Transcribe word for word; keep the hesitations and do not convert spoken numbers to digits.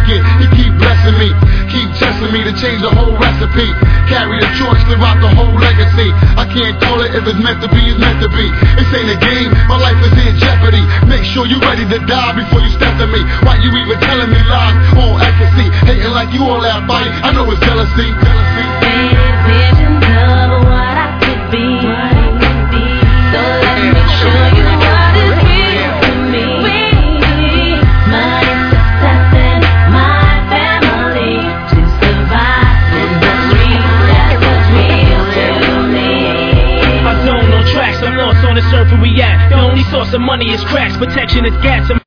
it. He keep blessing me, keep testing me to change the whole recipe. Carry the torch, live out the whole legacy. I can't call it, if it's meant to be, it's meant to be. This ain't a game, my life is in jeopardy. Make sure you ready to die before you step to me. Why you even telling me lies on ecstasy? Hating like you all that body, I know it's jealousy. Jealousy. Painted visions of what I could be. So let me show you what is real to me. My success and my family to survive in the streets. That's what's real to me. I zone on tracks, I'm lost on this earth where we at. The only source of money is cracks, protection is gas.